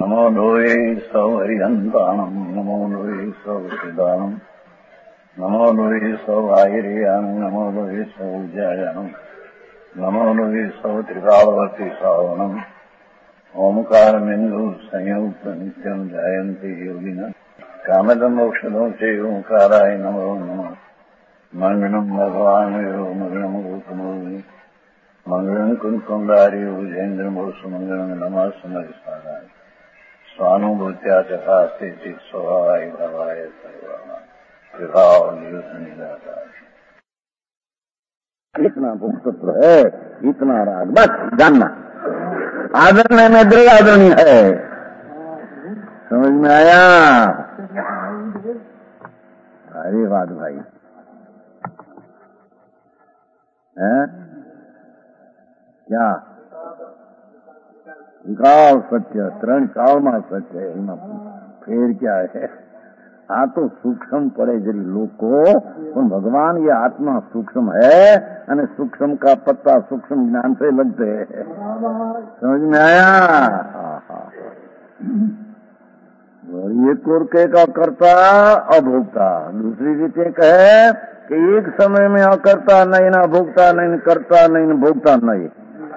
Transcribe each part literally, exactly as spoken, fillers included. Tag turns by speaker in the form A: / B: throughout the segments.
A: नमो लोये सौहरिहन्ताणम् नमो लोये सौहृदानम् नमो लोये सौभागिर्यानम् नमो लोये सौज्यायानम् नमो लोये सौत्रिकालवर्ति सावनम् ओंकारमिन्दु संयुक्त नित्यम् जायन्ति योगिनः कामदम् मोक्षदम् च ओंकाराय नमो नमः मंगलम् भगवान् यो मंगलम् रूपमोहि मंगलम् कुंकुंडारि भुजेन्द्रमोसु मंगलम् नमः समरिसाराय स्वानुभूत्या चकास्ते चित् स्वभावाय भवाय सर्वाणा विभाव निदाताय।
B: इतना भोक्तृत्व है, इतना राग, बस जानना आदरणीय में दृढ़ आदरणीय है। समझ में आया? अरे बात भाई है क्या કાળ સત્ય ત્રણ કાળમાં સત્ય એમાં ફેર ક્યાં હે? આ તો સૂક્ષ્મ પડે જરી લોકો, પણ भगवान ये आत्मा सूक्ष्म है અને सूक्ष्म का पत्ता सूक्ष्म ज्ञान से लगते हैं। समझ में आया? एक और के का कर्ता अभोक्ता, दूसरी रीते कहे कि एक समय में अकर्ता नहीं ना भोक्ता नहीं करता नहीं भोक्ता नहीं।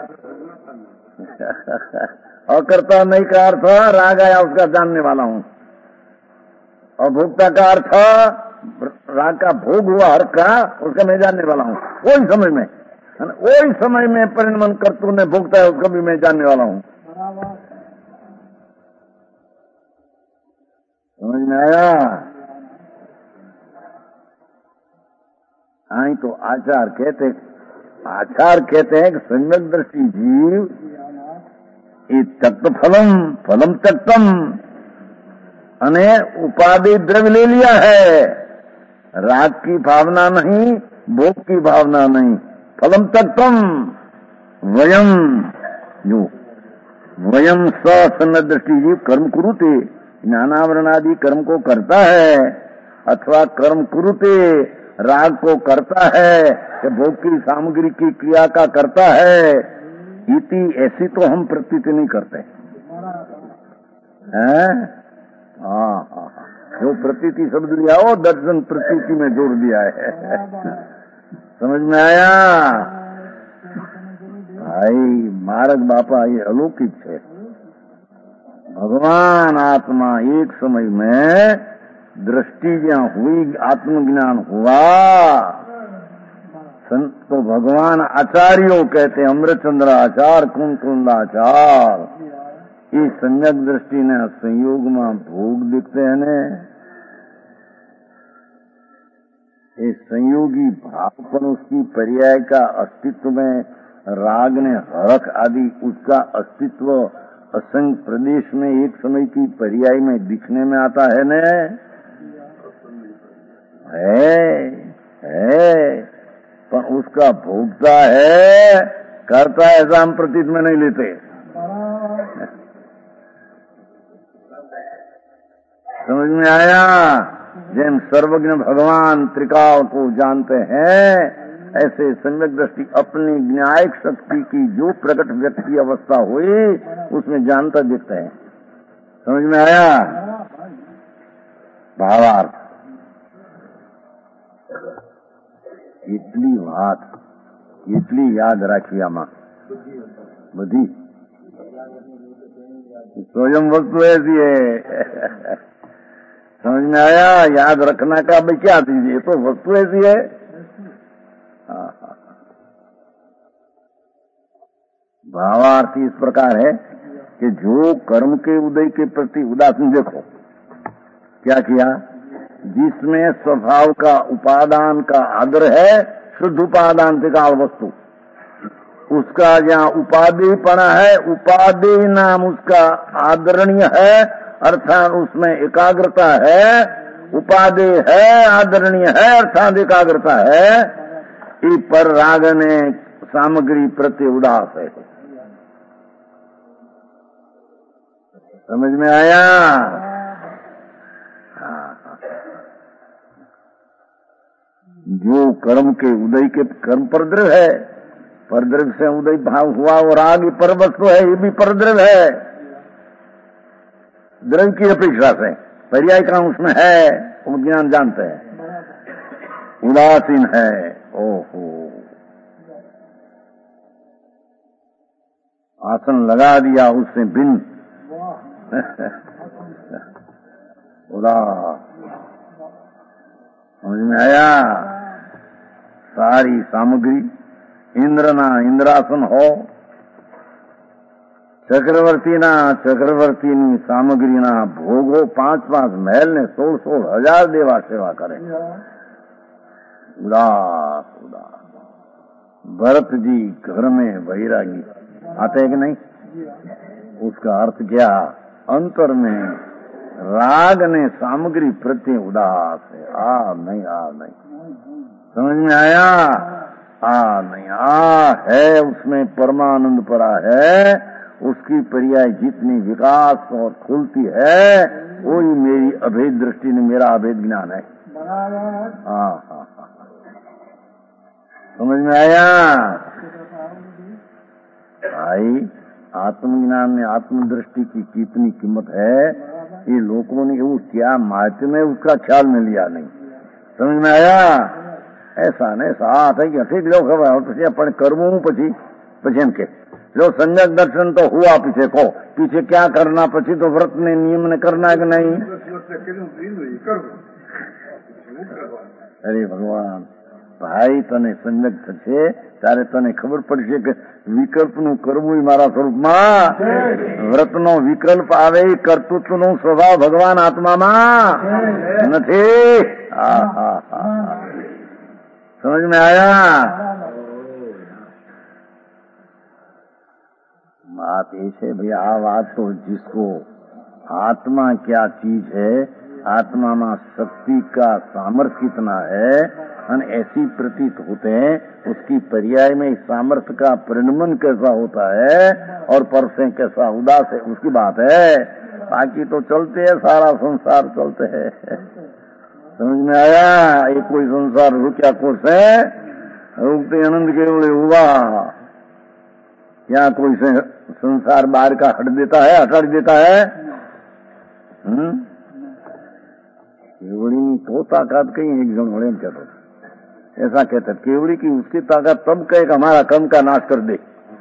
B: अकर्ता नहीं का अर्थ राग आया उसका जानने वाला हूँ, और भोक्ता का अर्थ राग का भोग हुआ हर का उसका मैं जानने वाला हूँ। वही समय में वही समय में परिणमन कर्तु ने भोगता है उसका भी मैं जानने वाला हूँ। समझ में आया? आई तो आचार कहते आचार कहते हैं कि सम्यक दृष्टि जीव ये तत्व फलम फलम तत्वम अने उपाधि द्रव्य ले लिया है। राग की भावना नहीं, भोग की भावना नहीं। फलम तत्वम वयम जो वयम सन्न दृष्टि जीव कर्म कुरुते ज्ञानावरण आदि कर्म को करता है, अथवा कर्म कुरुते राग को करता है कि भोग की सामग्री की क्रिया का करता है। इति ऐसी तो हम प्रतीति नहीं करते हैं। हाँ हाँ जो प्रतीति शब्द लिया वो दर्शन प्रतीति में जोड़ दिया है। समझ में आया भाई? मार्ग बापा ये अलौकिक है। भगवान आत्मा एक समय में दृष्टि जहाँ हुई, आत्मज्ञान हुआ, तो भगवान आचार्यों कहते हैं, अमृतचंद्र आचार कुंकुंद आचार, इस सम्यक दृष्टि ने संयोग में भोग दिखते हैं ने ये संयोगी भाव पर उसकी पर्याय का अस्तित्व में राग ने हरख आदि उसका अस्तित्व असंग प्रदेश में एक समय की पर्याय में दिखने में आता है ने है, है पर उसका भोगता है करता है ऐसा हम प्रतीत में नहीं लेते। समझ में आया? जैन सर्वज्ञ भगवान त्रिकाल को जानते हैं, ऐसे सम्यक दृष्टि अपनी न्यायिक शक्ति की जो प्रकट व्यक्ति अवस्था हुई उसमें जानता दिखता है। समझ में आया? भावार्थ એટલી વાત એટલી યાદ રાખી આમાં બધી स्वयं वस्तु ऐसी है। समझ में आया? याद रखना का भाई क्या दीजिए, तो वस्तु ऐसी है। भावार्थ इस प्रकार है कि जो कर्म के उदय के प्रति उदासीन, देखो क्या किया, जिसमें स्वभाव का उपादान का आदर है, शुद्ध उपादान त्रिकाल वस्तु, उसका जहाँ उपादेय पना है, उपादेय नाम उसका आदरणीय है, अर्थात उसमें एकाग्रता है। उपादेय है, आदरणीय है, अर्थात एकाग्रता है। ये पर राग ने सामग्री प्रति उदास है। समझ में आया? जो कर्म के उदय के कर्म परद्रव्य है, परद्रव्य से उदय भाव हुआ और राग पर वस्तु है, ये भी परद्रव्य है। द्रव्य की अपेक्षा से, पर्याय का उसमें है, वो ज्ञान जानते हैं। उदासीन है, ओहो, आसन लगा दिया उससे बिन उदास, समझ में आया? सारी सामग्री इंद्र ना इंद्रासन हो, चक्रवर्ती ना चक्रवर्ती नी सामग्री ना भोग हो, पांच पांच महल ने सोल सोल हजार देवा सेवा करे। उदास उदास। भरत जी घर में वैरागी आते कि नहीं? उसका अर्थ क्या? अंतर में राग ने सामग्री प्रति उदास है। आ नहीं, आ नहीं, समझ में आया? आ नहीं, आ है उसमें परमानंद परा है, उसकी पर्याय जितनी विकास और खुलती है वही मेरी अभेद दृष्टि ने मेरा अभेद ज्ञान है। हाँ हाँ हाँ, समझ में आया भाई? आत्मज्ञान में आत्मदृष्टि की कितनी कीमत है, ये लोगों ने वो क्या मायते में उसका ख्याल में लिया नहीं। समझ में आया? ऐसा नहीं, साथ है कि ठीक लोग अपन करवू पी पी एम के जो सम्यक दर्शन तो हुआ पीछे को, पीछे क्या करना पी तो व्रत ने नियम ने करना है कि नहीं? अरे भगवान भाई, तने सम्यक થશે ત્યારે તને ખબર પડશે કે વિકલ્પનું કરવું મારા સ્વરૂપમાં, વ્રતનો વિકલ્પ આવે, કર્તૃત્વનો સ્વભાવ ભગવાન આત્મામાં નથી। હા હા હા, समझ में आया? बात ये है भाई, आ बात तो जिसको आत्मा क्या चीज है, आत्मा में शक्ति का सामर्थ्य कितना है, और ऐसी प्रतीत होते हैं, उसकी पर्याय में इस सामर्थ्य का परिणमन कैसा होता है और परसे कैसा उदास है, उसकी बात है। बाकी तो चलते है, सारा संसार चलते है। समझ में आया? ये कोई संसार रुकिया कोस है, रुकते आनंद केवल हुआ, या कोई से संसार बाहर का हट देता है, हटा देता है। हम्म, केवड़ी तो ताकत कहीं एक जन होने कहते, ऐसा कहते केवड़ी की उसकी ताकत तब कहे कि हमारा कर्म का नाश कर दे।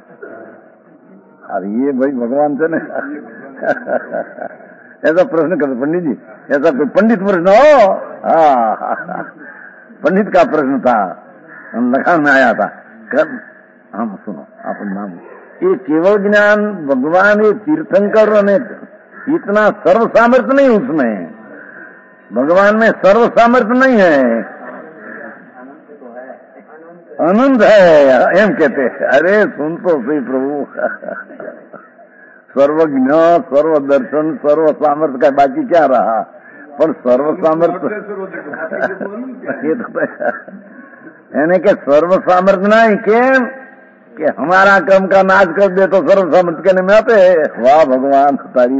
B: अरे ये भाई भगवान से ना ऐसा प्रश्न करते पंडित जी, ऐसा कोई पंडित प्रश्न हो? हाँ, पंडित का प्रश्न था, लखान में आया था। कर हम सुनो आप नाम, ये केवल ज्ञान भगवान ये तीर्थंकर ने इतना सर्व सामर्थ्य नहीं, उसमें भगवान में सर्व सामर्थ्य नहीं है, अनंत है एम कहते हैं। अरे सुन तो सही प्रभु, सर्वज्ञ सर्व दर्शन सर्व सामर्थ्य का बाकी क्या रहा, पर सर्व सामर्थ्य यानी कि सर्व सामर्थ्य नहीं के कि हमारा कर्म का नाश कर दे तो सर्व सामर्थ्य कहने में आते हैं। वाह भगवान तारीफ।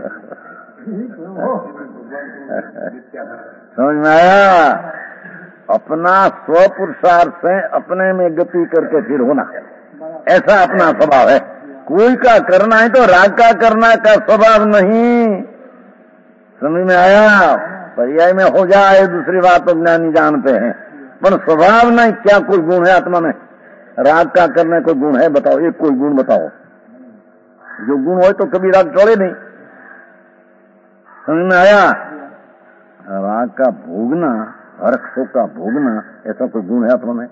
B: समझ में आया? अपना स्वपुरुषार्थ से अपने में गति करके फिर होना, ऐसा अपना स्वभाव है। कोई का करना है तो राग का करना का स्वभाव नहीं। समझ में आया? पर्याय में हो जाए दूसरी बात तो ज्ञानी जानते हैं, पर स्वभाव नहीं। क्या कोई गुण है आत्मा में राग का करने कोई गुण है? बताओ, एक कोई गुण बताओ। जो गुण हो तो कभी राग चढ़े नहीं। समझ में आया? राग का भोगना, हर्ष का भोगना, ऐसा कोई गुण है आत्मा में?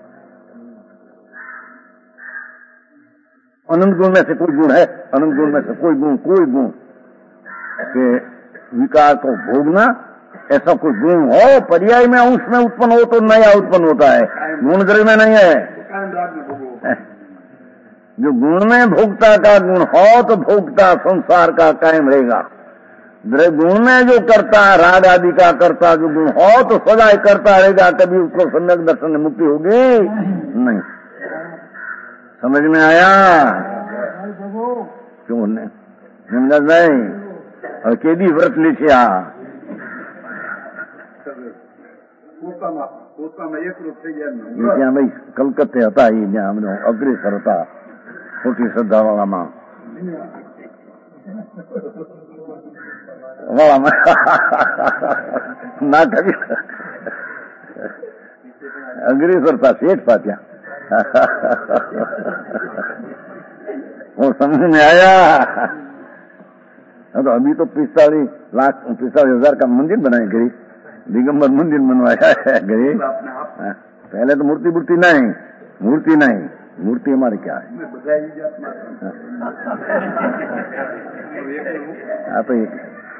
B: अनंत गुण में से कोई गुण है? अनंत गुण में से कोई गुण, कोई गुण के विकार को भोगना, ऐसा कोई गुण हो? पर्याय में अंश में उत्पन्न हो तो नया उत्पन्न होता है, गुण द्रव्य में नहीं है। जो गुण में भोक्ता का गुण हो तो भोक्ता संसार का कायम रहेगा। गुण में जो करता राग आदि का करता जो गुण हो तो सदा करता रहेगा, कभी उसको सम्यक दर्शन में मुक्ति होगी नहीं। समझ में आया? क्यों नहीं समझ नहीं? और केदी व्रत लीजिए भाई, कलकत्ते હતા એ જ્યાં અમને અગ્રેસર હતા ખોટી શ્રદ્ધાવાળામાં। ना कभी अग्रेसर था, सेठ था क्या? वो समझ में आया। तो अभी तो पिस्तालीस लाख पिस्तालीस हजार का मंदिर बनाए गई, दिगंबर मंदिर बनवाया है गई। पहले तो मूर्ति मूर्ति नहीं, मूर्ति नहीं, मूर्ति हमारी क्या है? हाँ तो एक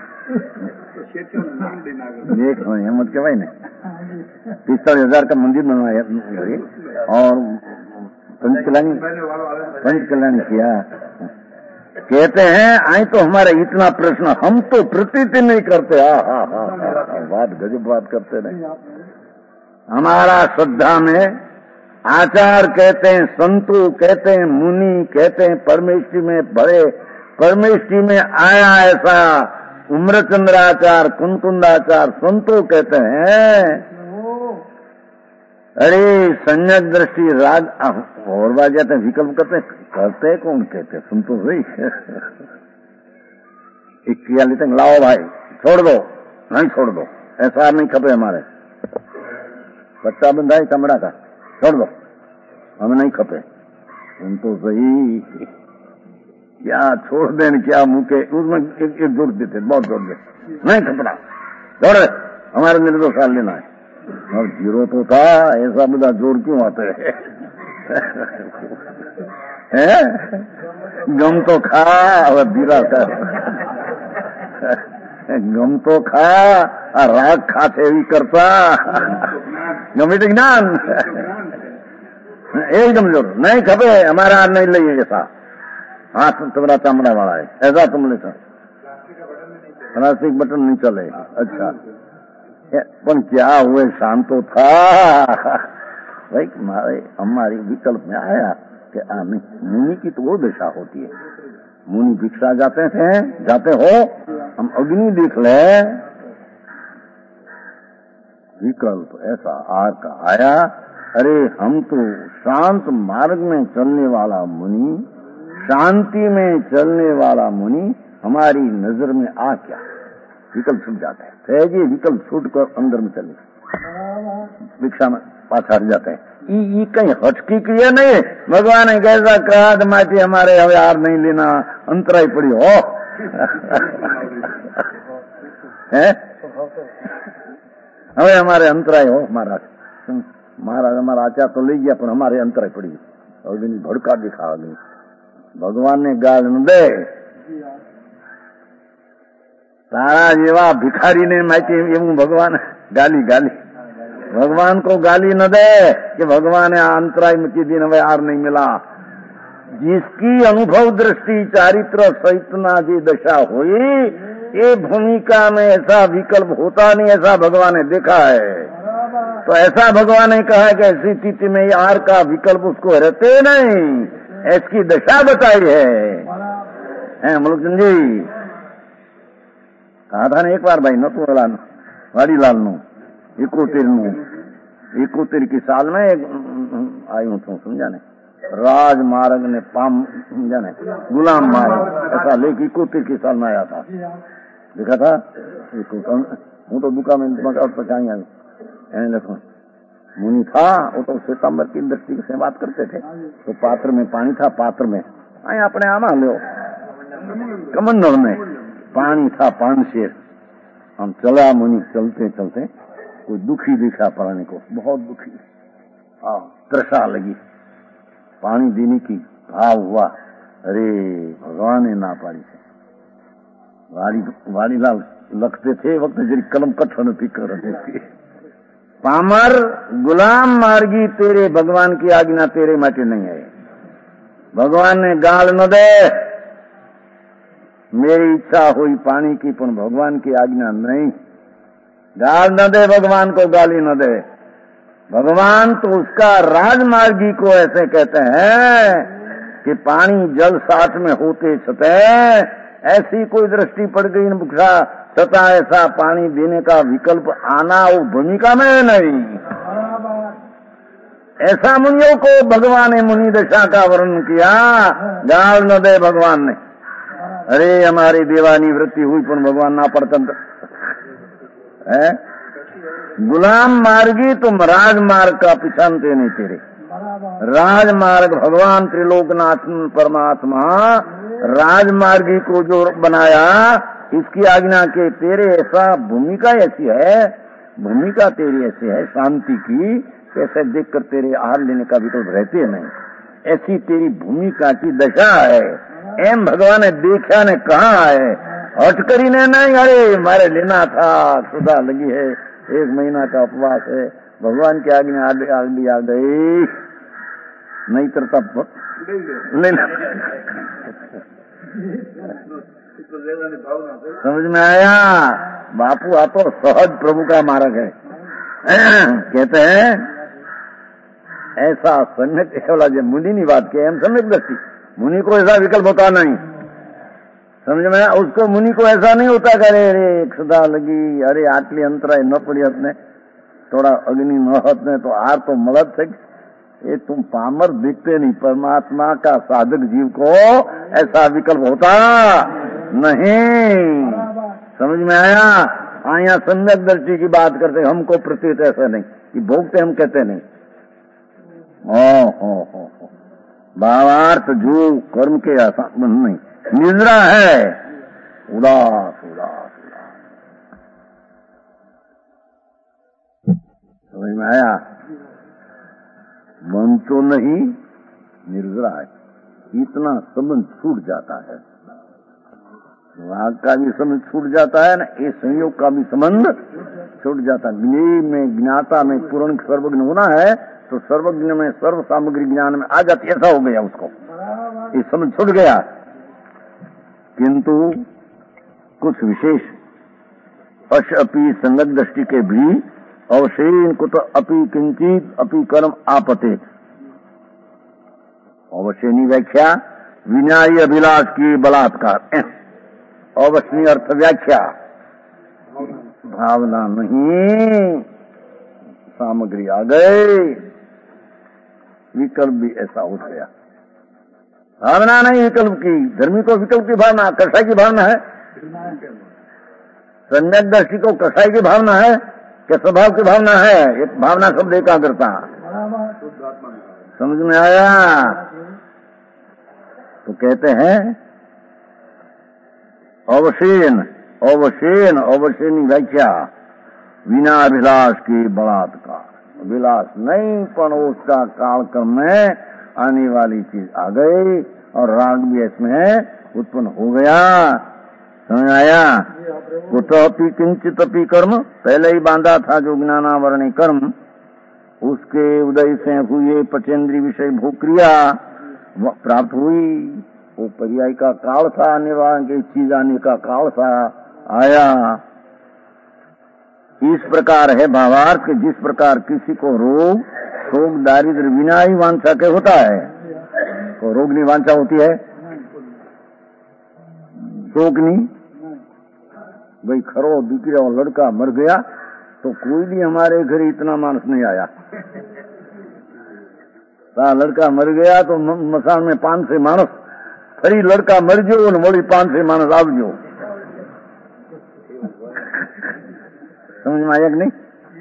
B: हिम्मत के भाई ने पिस्तालीस हजार का मंदिर बनवाया और पंचकल्याण पंचकल्याण किया। कहते हैं आई तो हमारा इतना प्रश्न हम तो प्रतीति नहीं करते। हाँ हाँ हाँ बात गजब बात करते नहीं। हमारा श्रद्धा में आचार कहते हैं, संतु कहते हैं, मुनि कहते हैं, परमेष्टि में भरे परमेष्टि में आया ऐसा उम्रचंद्राचार कुंकुंदाचार संतो कहते हैं। अरे संयक दृष्टि राग और बात जाते हैं, विकल्प करते करते कौन कहते संतो भाई। एक किया लेते लाओ भाई छोड़ दो, नहीं छोड़ दो, ऐसा नहीं खपे हमारे बच्चा बंधा है चमड़ा का, छोड़ दो हमें नहीं खपे। तुम तो सही क्या छोड़ देने क्या मुंह के उसमें एक, एक जोड़ देते, बहुत जोड़ देते, नहीं खपड़ा जोड़ हमारे मेरे दो साल लेना है। और जीरो तो था, ऐसा बड़ा जोर क्यों आते है? गम तो खा और धीरा कर, गम तो खा और राग खाते भी करता गमित ज्ञान एकदम जोर नहीं खपे हमारा हाथ नहीं लगे ऐसा हाथ तुम्हारा चमड़ा वाला है ऐसा तुम लेता प्लास्टिक बटन नहीं चले। अच्छा पर क्या हुए शांतो था भाई हमारे हमारी विकल्प में आया कि नहीं मुनि की तो वो दशा होती है। मुनि भिक्षा जाते थे जाते हो हम अग्नि देख ले विकल्प ऐसा आर का आया। अरे हम तो शांत मार्ग में चलने वाला मुनि, शांति में चलने वाला मुनि, हमारी नजर में आ क्या विकल्प छूट जाते हैं। सहजे विकल्प छूट कर अंदर में चले भिक्षा में पाछा हट जाते हैं। ये कहीं हटकी क्रिया नहीं है। भगवान ने कैसा कहा माटी हमारे हमें हार नहीं लेना अंतराई पड़ी हो है हमें हमारे अंतराय हो महाराज महाराज हमारा आचार तो ले गया पर हमारे अंतराय पड़ी और भड़का दिखा गई। भगवान ने गाल न दे तारा जेवा भिखारी ने माटी एवं भगवान गाली गाली भगवान को गाली न दे कि भगवान ने अंतराय में की दिन हमें हार नहीं मिला। जिसकी अनुभव दृष्टि चारित्र सहितना जी दशा हुई ये भूमिका में ऐसा विकल्प होता नहीं ऐसा भगवान ने देखा है। तो ऐसा भगवान ने कहा कि ऐसी स्थिति में यार का विकल्प उसको रहते नहीं ऐसी दशा बताई है, है मलुकचंद जी कहा था ना एक बार भाई नतु वाड़ी लाल नु इकोतेर नु इकोतेर की साल में एक आई हूँ तुम समझाने राजमार्ग ने पाम समझाने गुलाम मार्ग ऐसा लेख इकोतेर की साल में आया था देखा था हूँ तो दुका में पचाई आई देखो मुनि था वो तो श्वेतांबर की दृष्टि से बात करते थे। तो पात्र में पानी था, पात्र में आई अपने आमा लो कमंडल में पानी था पान शेर। हम चला मुनि चलते चलते कोई दुखी दिखा प्राणी को बहुत दुखी तृषा लगी पानी देने की भाव हुआ। अरे भगवान ने ना पाड़ी से वाड़ी वाड़ी लाल लगते थे वक्त जरी कलम कठन थी कर पामर गुलाम मार्गी तेरे भगवान की आज्ञा तेरे माटे नहीं है। भगवान ने गाल न दे मेरी इच्छा हुई पानी की पर भगवान की आज्ञा नहीं। गाल न दे भगवान को गाली न दे। भगवान तो उसका राजमार्गी को ऐसे कहते हैं कि पानी जल साथ में होते छते ऐसी कोई दृष्टि पड़ गई न भूखा तथा ऐसा पानी देने का विकल्प आना वो भूमिका में नहीं। ऐसा मुनियों को भगवान ने मुनि दशा का वर्णन किया। गाल न दे भगवान ने अरे हमारी दीवानी वृत्ति हुई पर भगवान ना पड़तन है। गुलाम मार्गी तुम राजमार्ग का पिछानते नहीं तेरे। राजमार्ग भगवान त्रिलोकनाथ परमात्मा राजमार्गी को जो बनाया इसकी आज्ञा के तेरे ऐसा भूमिका ऐसी है, भूमिका तेरी ऐसी है शांति की, कैसे देखकर तेरे आहार लेने का विकल्प रहते नहीं, ऐसी तेरी भूमिका की दशा है। एम भगवान ने देखा ने कहा है, हटकरी ने नहीं, अरे मारे लेना था, सुधा लगी है, एक महीना का उपवास है, भगवान की आज्ञा आगे आ गई, नहीं करता नहीं समझ में आया। बापू आप तो सहज प्रभु का मार्ग है। कहते हैं ऐसा सम्यक वाला जो मुनि नहीं बात के हम सम्यक दृष्टि, मुनि को ऐसा विकल्प होता नहीं, समझ में आया। उसको मुनि को ऐसा नहीं होता करे अरे एक सदा लगी, अरे आटली अंतराय न पड़ी अपने, थोड़ा अग्नि न हतने तो आर तो मलत थे। ये तुम पामर दिखते नहीं, परमात्मा का साधक जीव को ऐसा विकल्प होता नहीं, समझ में आया। आया सम्यक दृष्टि की बात करते, हमको प्रतीत ऐसा नहीं कि भोगते हम कहते नहीं। ओ हो हो भावार्थ जो कर्म के आसान नहीं, निद्रा है उदास उदास उदास, समझ में आया। मन तो नहीं निर्जरा है, इतना संबंध छूट जाता है, राग का भी संबंध छूट जाता है ना, ये संयोग का भी संबंध छूट जाता है। ज्ञेय में ज्ञाता में पूर्ण सर्वज्ञ होना है तो सर्वज्ञ में सर्व सामग्री ज्ञान में आ जाती, ऐसा हो गया उसको, ये समझ छूट गया। किंतु कुछ विशेष अश अपी संगत दृष्टि के भी अवशेन कुत अपी किंचित अपी कर्म आपते। अवशेनी व्याख्या विनायी अभिलाष की बलात्कार, अवशनी अर्थ व्याख्या भावना नहीं, सामग्री आ गई, विकल्प भी ऐसा हो गया। भावना नहीं विकल्प की, धर्मी को विकल्प की भावना, कसाई की भावना है, सम्यक दर्शी को कसाई की भावना है क्या स्वभाव की भावना है, एक भावना शब्द एकाग्रता, समझ में आया। तो कहते हैं अवशेन अवशेन अवशेनी व्याख्या विनाभिलाष की बलात्कार, विलास नहीं पण उसका कालक्रम में आने वाली चीज आ गई और राग भी इसमें उत्पन्न हो गया, समझ आया। कुतपि किंचित अपि कर्म, पहले ही बांधा था जो ज्ञानावरणी कर्म, उसके उदय से हुए पचेंद्री विषय भूक्रिया प्राप्त हुई, वो पर्याय का काल था, आने वाले चीज आने का काल था, आया। इस प्रकार है भावार्थ कि जिस प्रकार किसी को रोग शोक दारिद्र बिना ही वांछा के होता है, तो रोग नहीं वांछा होती है, शोक नहीं। भाई खरो दिखरा और लड़का मर गया तो कोई भी हमारे घर इतना मानस नहीं आया, ता लड़का मर गया तो मसान में पांच से मानस, फरी लड़का मर जो न मोड़ी पांच से मानस आवजो, समझ में आया कि नहीं।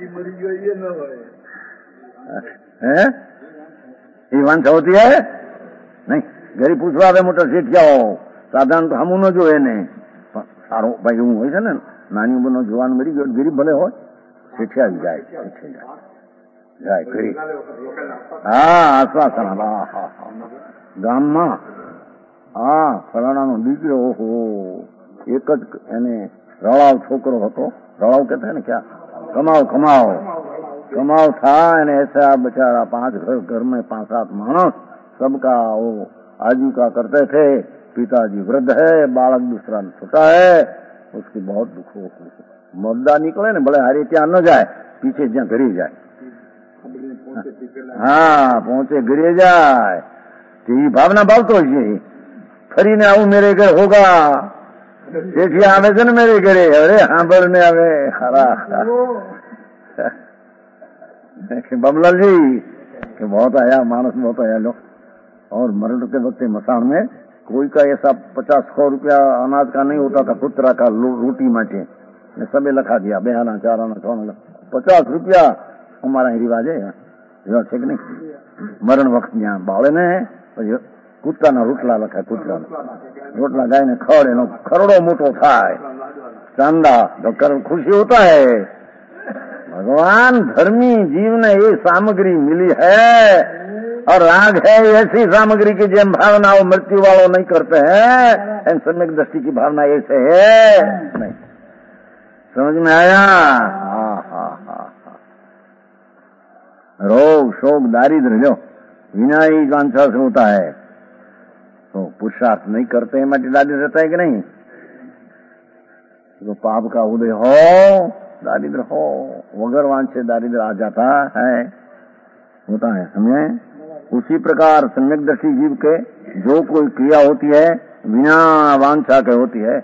B: है ये वांछा होती है नहीं, गरीब पूछवा आवे मोटा सेठिया हो, साधारण तो हम जो है ने सारो भाई हूँ હોય છે ને, નાની ઉંમરનો જવાન મરી ગયો ગરીબ ભલે હોય, શેઠિયા જાય શેઠે જાય જાય ગરીબ, હા આશ્વાસન, હા હા હા ગામમાં હા ફલાણાનો દીકરો, ઓહો એક જ એને રળાવ છોકરો હતો, રળાવ કહેતા है ना क्या, कमाओ कमाओ कमाओ था, ऐसा बेचारा पांच घर घर में पांच सात मानस सबका वो आजीविका करते थे, पिताजी वृद्ध है, बालक दूसरा छोटा है, उसकी बहुत दुख हो, मुद्दा निकले ने भले हरे ત્યાં न जाए, पीछे ज्યાં घरे जाए, हाँ पहुंचे घरे जाए, ये भावना भाव तो है, फरी ने आऊ मेरे घर होगा, सेठिया आवे છે ને मेरे घरे, अरे हाँ बर ने आवे हरा बमलाल जी कि बहुत आया मानस बहुत आया लो, और मरण के वक्त मसान में कोई का ऐसा पचास सौ रुपया अनाज का नहीं होता था, पुत्रा का रोटी माचे ने सबे लखा दिया, बेहाना चाराना खाना पचास रुपया हमारा रिवाज है, रिवाज है कि नहीं? मरण वक्त यहाँ बावड़े ने कुत्ता ना रोटला लखा, कुत्ता रोटला गाय ने खड़े नो करोड़ों मोटो थाय चांदा तो कर खुशी होता है। भगवान धर्मी जीव ने ये सामग्री मिली है और राग है ऐसी सामग्री की जेम भावना वो मृत्यु वालों नहीं करते हैं, एम सम्यक दृष्टि की भावना ऐसे है नहीं। समझ में आया? हाँ हाँ हाँ हाँ। रोग शोक दारिद्र जो बिना ही वांछा से होता है तो पुरुषार्थ नहीं करते हैं, मटी दारिद्र रहता है कि नहीं? तो पाप का उदय हो दारिद्र हो, वगर वांछे दारिद्र आ जाता है, होता है समझे? उसी प्रकार सम्यक दर्शी जीव के जो कोई क्रिया होती है बिना वांछा के होती है,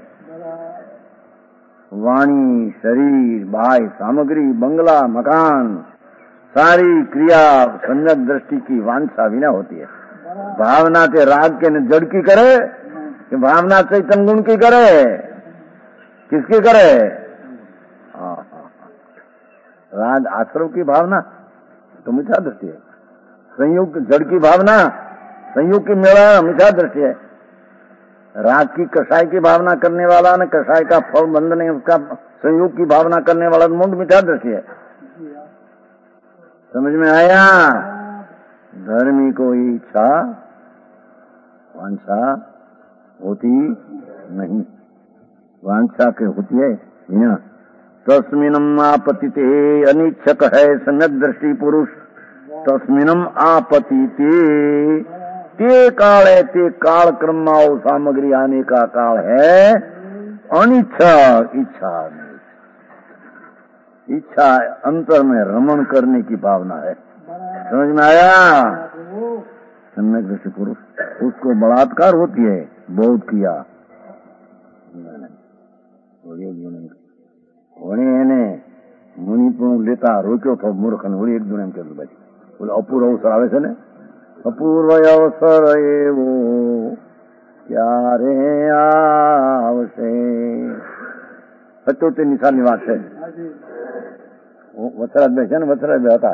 B: वाणी शरीर बाह्य सामग्री बंगला मकान सारी क्रिया सम्यक दृष्टि की वांछा बिना होती है। भावना से राग के न जड़ की करे कि भावना से तन गुण की करे, किसकी करे? हाँ हाँ राग आश्रव की भावना तो मिथ्या दृष्टि है, संयोग जड़ की भावना संयोग की मेरा मिथ्या दृष्टि है। राग की कषाय की भावना करने वाला न कषाय का फल बंधने उसका संयोग की भावना करने वाला मुंड मिथ्या दृष्टि है। समझ में आया? धर्मी को इच्छा वांछा होती नहीं, वांछा के होती है बिना। तस्मिनम आपतिते अनिच्छक है सम्यक दृष्टि पुरुष, तस्मिनम आपतिते ते काल है, ते काल क्रम में सामग्री आने का काल है अनिच्छा, इच्छा इच्छा अंतर में रमण करने की भावना है। समझ में आया? सम्यक दृष्टि पुरुष उसको बलात्कार होती है, बहुत किया એને મુનિ પણ લેતા રોક્યો તો મૂર્ખને વળી એક દુને એમ કહેલું ભાઈ બોલે અપૂર્વ અવસર આવે છે ને, અપૂર્વ અવસર એવો ક્યારે આવશે। સત્યોતેર ની સાલની વાત છે, વત્સરાજભાઈ છે ને, વત્સરાજભાઈ હતા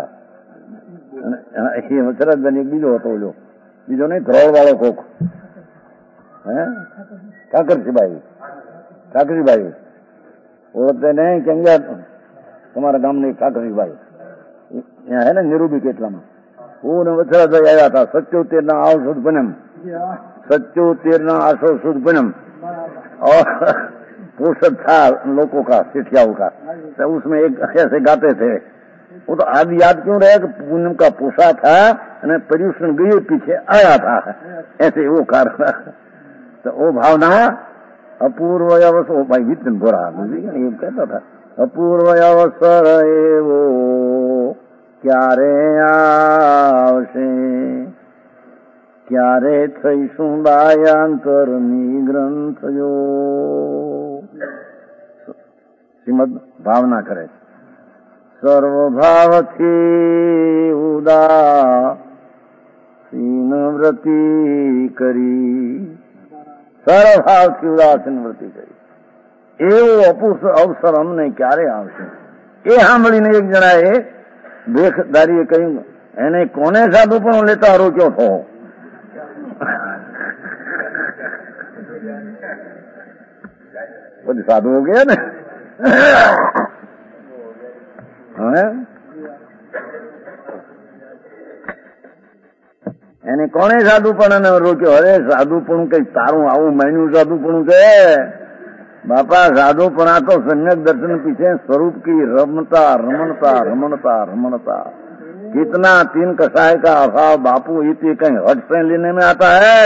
B: એ વત્સરાજભાઈ એક બીજો હતો, ઓલો બીજો નહીં ધ્રોળ વાળો કોક હે ઠાકરજીભાઈ ઠાકરજીભાઈ ઓળખते नहीं क्या तुम्हारा गांव में ठाकरजीभाई यहाँ है ना निरूबी केटला में वो ने वत्सराजभाई आया था सत्योतेर ना आव सुद बनम सत्योतेर ना आसो सुद बनम और पोषद था लोगों का सिठियाओं का, तो उसमें एक ऐसे गाते थे। वो तो आदि याद क्यों रहे कि पूनम का पोषा था और पर्यूषण गए पीछे आया था, ऐसे वो कारण तो वो भावना अपूर्व अवसर भाई वितन बोरा ये कहता था अपूर्व अवसर एवो क्यारे आवशे क्यारे थईशुं बायांतरनी ग्रंथ जो श्रीमद भावना करे सर्वभाव थी उदासीन व्रति करी सर्वभाव की उदासीन वृत्ति કરી એવો અવસર અમને ક્યારે આવશે? એ સાંભળીને એક જણાએ દેખદારીએ કહ્યું એને કોને સાધુ પણ લેતા રોક્યો છો? પછી સાધુ હો ગયા ને હવે એને કોને સાધુપણ રોક્યો? અરે સાધુપણું કઈ તારું આવું માન્યું સાધુપણું છે बापा? साधुपणा तो सम्यक दर्शन पीछे स्वरूप की रमता रमणता रमणता रमणता कितना तीन कषाय का अभाव बापू इतनी कहीं हट से लेने में आता है।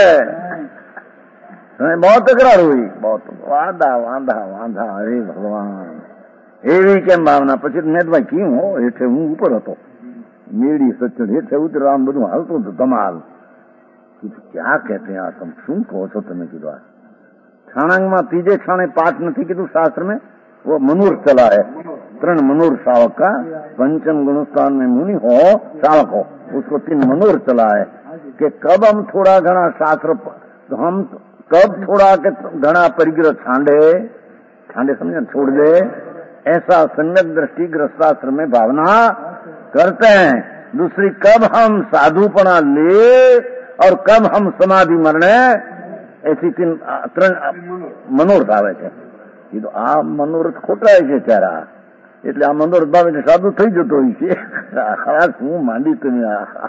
B: बहुत तकरार हुई, बहुत वादा वादा वादा। अरे भगवान एवी केम भावना? पछी मैं भाई क्यों हो हेठे हूँ ऊपर હતો मेरी सच्चो हेठे उतरवा બધું હાલતું હતું ધમાલ। क्या कहते हैं तुम શું કહો છો તમે? કીધું छाणांग में तीजे क्षणे पाठ नहीं कीधु शास्त्र में, वो मनूर चला है तरण मनूर शावक का पंचम गुणस्थान में मुनि हो शावक हो उसको तीन मनूर चला है कि कब हम थोड़ा घना शास्त्र तो हम कब थोड़ा के घना परिग्रह छांडे छांडे समझे छोड़ दे, ऐसा सम्यक दृष्टि गृहस्थाश्र में भावना करते हैं। दूसरी, कब हम साधुपना ले और कब हम समाधि मरने, ऐसी तीन मनोरथ आवे છે। એ તો આ મનોરથ ખોટાય છે ત્યારે, એટલે આ મનોરથ ભાવે સાધુ થઈ જતો હોય છે। ખાસ હું માંડી તમે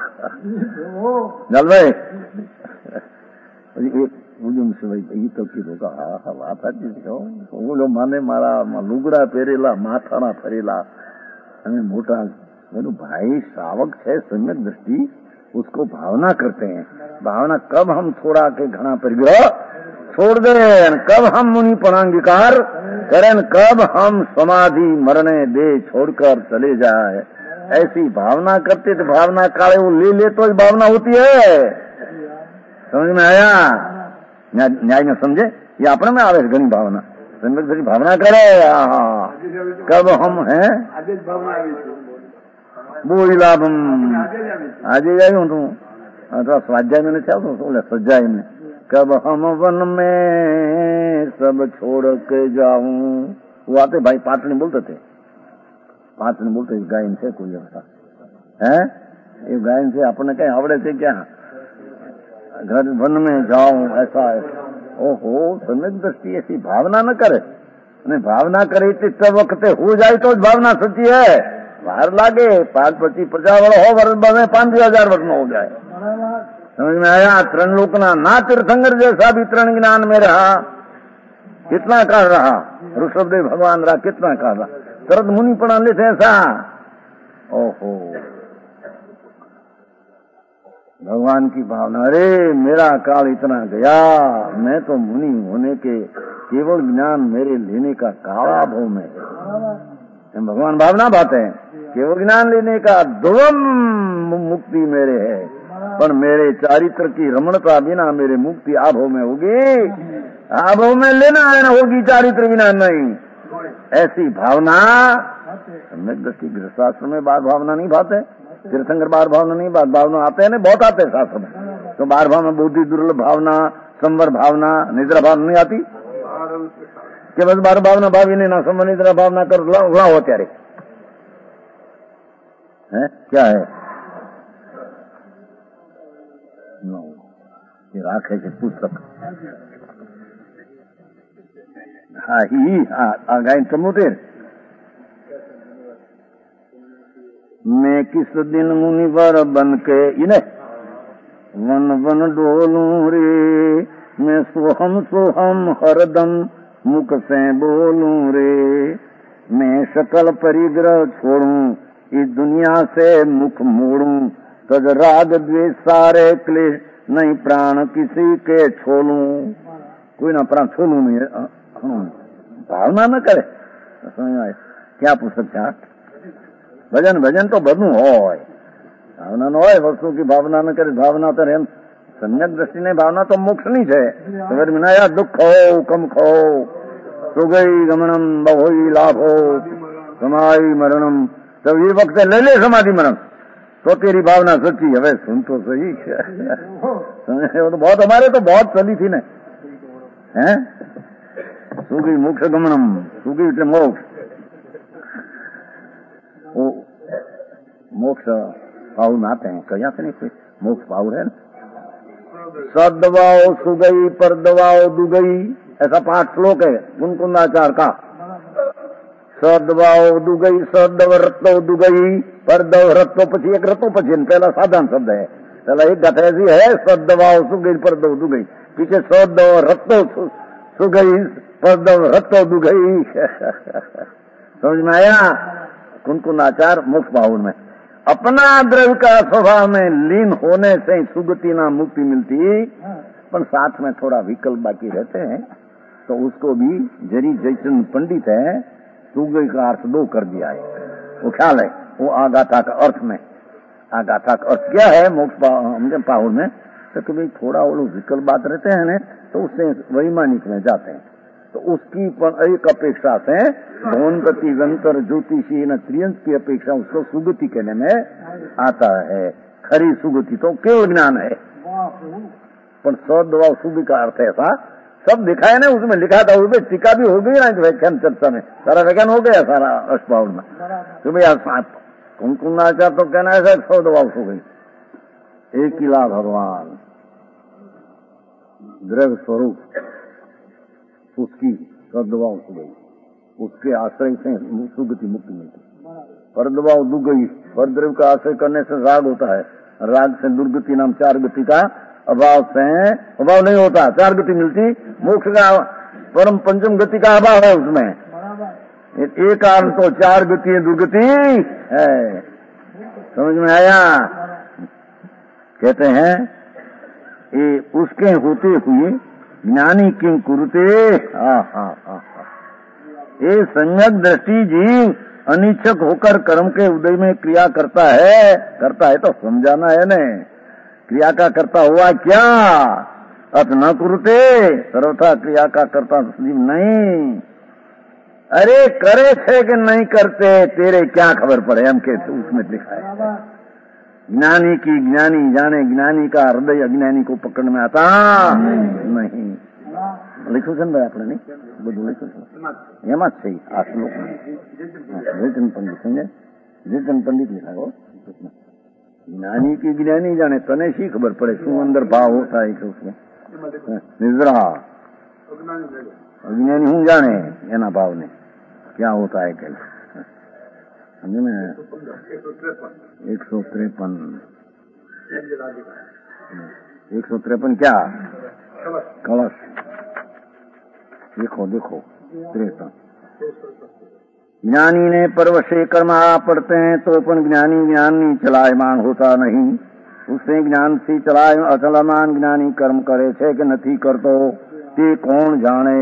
B: જલભાઈ એક મુજબ સિવાય એ તો કીધું કે હા હા વાત સાચી છે। હું મને મારા લુગડા પહેરેલા, માથાના ફરેલા અને મોટા, मेरे भाई श्रावक है सम्यक दृष्टि, उसको भावना करते हैं। भावना कब हम थोड़ा के घना परिग्रह छोड़ दे, कब हम मुनि पणांगीकार करें, कब हम समाधि मरने दे छोड़कर चले जाए, ऐसी भावना करते तो भावना काले वो ले ले तो भावना होती है। समझ में आया? न्याय में समझे? ये अपने में आवे घनी भावना, सम्यक दृष्टि भावना करे। हाँ, कब हम हैं बोली लाभम આજે આવ્યું તું અથવા સ્વાધ્યાય में નથી આવતું, બોલે સજાય में कब हम वन में सब छोड़ के जाऊं, वो आते भाई पाटनी बोलते थे, पाटनी बोलते गायन से कोई ऐसा है, ये गायन से अपने कहीं आवड़े थे क्या, घर वन में जाऊं ऐसा है। ओहो, सम्यक दृष्टि ऐसी भावना न करे, भावना करे तो वक्त हो जाए तो भावना सच्ची है। बाहर लागे पांच पच्चीस पचास वर्ष हो, वर्ष में पांच हजार वर्ष में हो जाए। समझ में आया? तरण लोकना ना तीर्थंकर जैसा भी तरण ज्ञान में रहा, कितना काल रहा ऋषभदेव भगवान रहा, कितना काल रहा, तरत मुनि पढ़ा लेते ऐसा। ओहो, भगवान की भावना, अरे मेरा काल इतना गया, मैं तो मुनि होने के केवल ज्ञान मेरे लेने का काला भव में, भगवान भावना बात है, केवल ज्ञान लेने का दुर्लभ मुक्ति मेरे है, पर मेरे चारित्र की रमणता बिना मेरे मुक्ति आभव में होगी, आभव में लेना है ना होगी, चारित्र बिना नहीं। ऐसी भावना सम्यक दृष्टि गृहस्थाश्रम में बार भावना नहीं भाते, तीर्थंकर बार भावना नहीं बात भावना आते हैं ना, बहुत आते हैं शास्त्र में, तो बार भावना बुद्धि दुर्लभ भावना, संवर भावना, निद्रा भावना नहीं आती कि बस बार भावना भावी ने ना संवर निद्रा भावना कर उड़ा हो त्यारे है क्या है नो, ये राखे છે પુસ્તક। હા ઈ હા આ ગાયન ચમોતેર मैं किस दिन मुनिवर बन के इने वन वन डोलूं रे, मैं सोहम सोहम हरदम मुख से बोलूं रे, मैं सकल परिग्रह छोड़ूं इस दुनिया से मुख मोड़ूं, तज राग द्वेष सारे क्लेश नहीं प्राण किसी के छोड़ूं, कोई ना प्राण छोड़ूं नहीं, भावना न करे। क्या पुस्तक था? भजन भजन तो बधु होय, भावना न होय, वस्तु की भावना न करे, भावना तो एम सम्यक दृष्टि ने भावना तो मोक्ष नहीं है। तो विनाया दुख हो कम खो सुगई गमनम बहुई लाभो समाई मरणम, तब ये वक्त ले ले समाधि मरण, तो तेरी भावना सच्ची है। वे सुन तो सही वो तो बहुत हमारे तो बहुत चली थी न, हैं सुगई मोक्ष गमनम, सुगई એટલે मोक्ष, वो मोक्ष पाऊ नाते हैं कहीं से नहीं, कोई मोक्ष पाऊ है ना। सदवाओ सुगई पर दवाओ दुगई, ऐसा पाठ श्लोक है कुनकुंदाचार का। सदवाओ दुगई, सदव रत्तो दुगई, पर दव रत्तो पची एक रत्तो पची, पहला साधारण शब्द है, पहला एक गाथा ऐसी है सदवाओ सुगई पर दव दुगई, पीछे सदव रत्तो सुगई पर दव रत्तो दुगई। समझ में आया? कुनकुनाचार मोक्ष बाहुल में अपना द्रव्य का स्वभाव में लीन होने से सुगति ना मुक्ति मिलती, पर साथ में थोड़ा विकल्प बाकी रहते हैं, तो उसको भी जरी जैसन पंडित है सुगई का अर्थ दो कर दिया है, वो ख्याल है वो आगाथा का अर्थ में। आगाथा का अर्थ क्या है मोक्ष बाहुल में? तो कभी थोड़ा वो लोग विकल्प बात रहते हैं ना, तो उससे वैमानिक में जाते हैं, तो उसकी एक अपेक्षा से धोनपति गंतर ज्योतिषी न त्रियंश की अपेक्षा उसको सुगति कहने में आता है। खरी सुगति तो केवल ज्ञान है, पर सौ दबाव सुबी का अर्थ ऐसा सब दिखाया ना, उसमें लिखा था, उसमें टीका भी हो गई ना व्याख्यान चर्चा में, सारा व्याख्यान हो गया सारा अष्टपाउर में। तो भैया कुमकुमाचार्य तो कहना है सर सौ दबाव हो गई। एक ही ला भगवान द्रव्य स्वरूप उसकी सदभाव हो गई, उसके आश्रय से सुगति मुक्ति मिलती। पर दबाव दुख गई, पर द्रव्य का आश्रय करने से राग होता है, राग से दुर्गति नाम चार गति का अभाव से अभाव नहीं होता, चार गति मिलती। मोक्ष का परम पंचम गति का अभाव है उसमें, एक कारण तो चार गति दुर्गति है। समझ में आया? कहते हैं ये उसके होते हुए ज्ञानी किं कुरुते, हा हा हा ये सम्यक दृष्टि जीव अनिच्छक होकर कर्म के उदय में क्रिया करता है, करता है तो समझाना है न, क्रिया का करता हुआ क्या? अथ न कुरुते, सर्वथा क्रिया का करता जीव नहीं। अरे करे थे कि नहीं करते, तेरे क्या खबर पड़े, हम के उसमें लिखा है। ज्ञानी की ज्ञानी जाने, ज्ञानी का हृदय अज्ञानी को पकड़ में आता नहीं। लिखो सुन रहे अपने नहीं બધું लिखो એમાં જ છે આ શ્લોક જીતન પંડિત સમજે, જીતન પંડિત लिखा हो। ज्ञानी की ज्ञानी जाने, तने शी खबर पड़े शू अंदर भाव होता है उसमें निजरा, अज्ञानी हूँ जाने एना भाव ने क्या होता है क्या समझे में। एक सौ तिरपन एक सौ तिरपन क्या कलश, देखो देखो तिरपन। ज्ञानी ने परवशे कर्मा पढ़ते हैं तो अपन ज्ञानी ज्ञान नहीं चलायमान होता नहीं, उससे ज्ञान से चलाय अचलमान ज्ञानी कर्म करे छे कि नहीं करतो ते कौन जाने।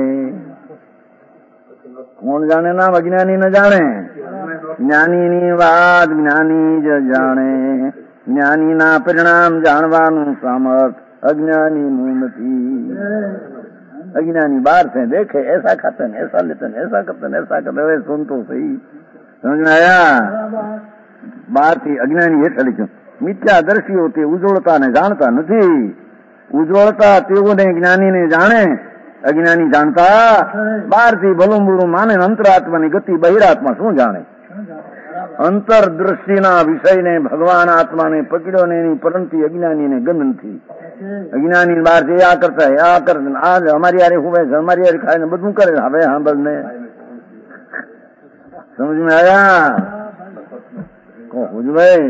B: कौन जाने नाम अज्ञानी न जाने, ज्ञानी नी વાત જ્ઞાની જ જાણે, જ્ઞાની ના પરિણામ જાણવાનું સામર્થ अज्ञानी નું નથી। अज्ञानी बाहर से देखे ऐसा खाते हैं, ऐसा लेते हैं, ऐसा करते हैं, ऐसा करते हैं, सुन तो सही, समझ में आया। बाहर थी अज्ञानी हेठ लिख्યું मिथ्यादर्शी होते उज्ज्वलता ने जानता नहीं, उज्ज्वलता तेओने ज्ञानी ने जाने, अज्ञानी जानता बाहर थी भલું બુરું माने अंतरात्मा ની गति बहिरात्मा શું जाने। अंतरदृष्टि ना विषय ने भगवान आत्मा ने पकड़ो ने नहीं, परंतु अज्ञानी ने गमन थी। अज्ञानी बाहर से आ करता है, आ कर आज हमारी यारे हुए, हमारी यारे खाए બધું करे હવે हाँ बदने। समझ में आया को हुज भाई।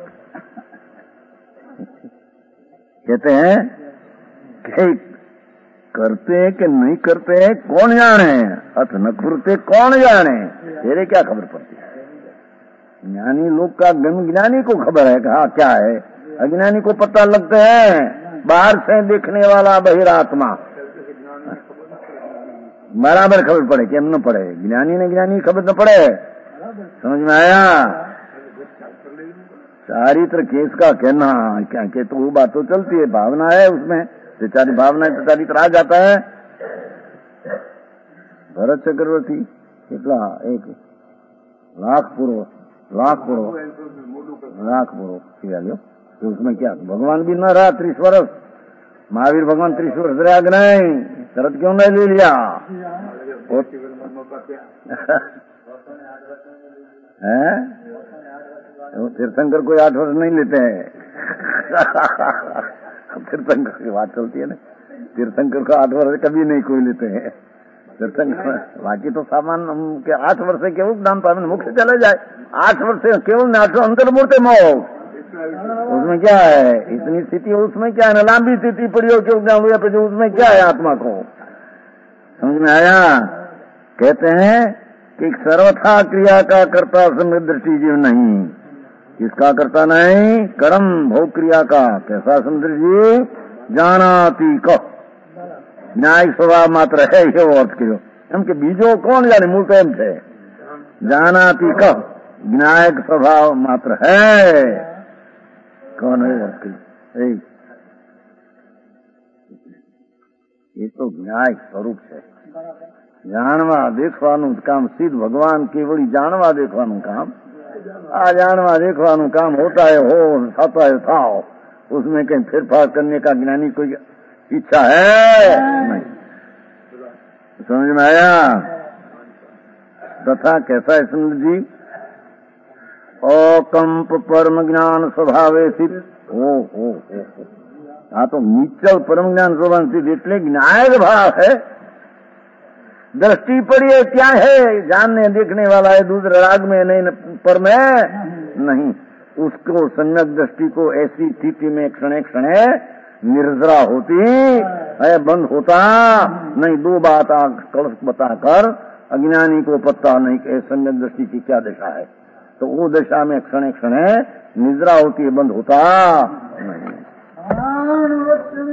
B: कहते हैं कि करते कि नहीं करते कौन जाने, अथ न करते कौन जाने, तेरे क्या खबर पड़ती है। ज्ञानी लोग का ज्ञानी को खबर है कि हाँ क्या है, अज्ञानी को पता लगता है बाहर से देखने वाला बहिरात्मा बराबर खबर पड़े कि हम न पड़े, ज्ञानी ने ज्ञानी खबर न पड़े। समझ में आया। चारित्र केस का कहना क्या के तो वो बात तो चलती है, भावना है उसमें, बेचारी भावना है तो चारित्र आ जाता है। भरत चक्रवर्ती कितना एक लाख पूर्व लाख पूर्व लाख पूर्व किया लो, तो उसमें क्या भगवान भी न रहा तीस वर्ष, महावीर भगवान तीस वर्ष रहा नहीं, शरद क्यों नहीं ले लिया है? तीर्थंकर कोई आठ वर्ष नहीं लेते हैं तीर्थंकर की बात चलती है ना, तीर्थंकर को आठ वर्ष कभी नहीं कोई लेते हैं तीर्थंकर। बाकी तो सामान के आठ वर्ष से केवल नाम पावन मुख्य चले जाए, आठ वर्ष से केवल आठ सौ अंतर्मूर्ति मोक्ष, उसमें क्या है इतनी स्थिति, उसमें क्या है लंबी स्थिति पड़ी हो क्यों, उसमें क्या है आत्मा को। समझ में आया। कहते हैं कि सर्वथा क्रिया का कर्ता समृद्ध दृष्टि जीव नहीं, किसका करता नहीं, कर्म भोग क्रिया का। कैसा समृद्ध जीव, जानाती कह न्याय स्वभाव मात्र है ये अर्थ करो, एम के बीजो कौन जाने, मूल तो एम थे जानाती कह न्यायक स्वभाव मात्र है, कौन है अर्थ करो। ये तो न्याय स्वरूप है, જાણવા દેખવાનું કામ સિદ્ધ ભગવાન કેવળી જાણવા દેખવાનું काम, आ जानवा देखवानु काम होता है हो, खाता है थाओ, उसमें कहीं फेरफार करने का ज्ञानी कोई इच्छा है नहीं। समझ में आया? तथा कैसा है सुंदर जी? अकंप परम ज्ञान स्वभावे स्थित। ओ हो हाँ, तो निश्चल परम ज्ञान स्वभाव स्थित એટલે ज्ञान भाव है। दृष्टि पड़ी है क्या है? जानने देखने वाला है, दूसरे राग में नहीं, पर में नहीं। उसको सम्यक दृष्टि को ऐसी स्थिति में क्षणे क्षणे निर्जरा होती है, बंद होता नहीं। दो बात कलश बताकर अज्ञानी को पता नहीं कि सम्यक दृष्टि की क्या दशा है, तो वो दशा में क्षणे क्षणे निद्रा होती है, बंद होता नहीं।